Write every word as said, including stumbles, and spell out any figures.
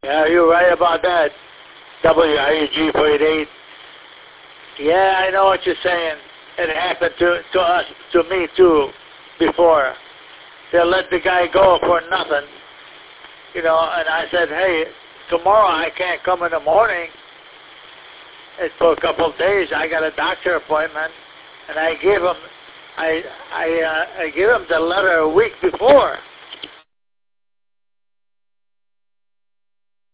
Yeah, you're right about that. W I G forty-eight. Yeah, I know what you're saying. It happened to, to us, to me too, before. They let the guy go for nothing. You know, and I said, hey, tomorrow I can't come in the morning. It's for a couple of days. I got a doctor appointment. And I gave him, I, I, uh, I gave him the letter a week before.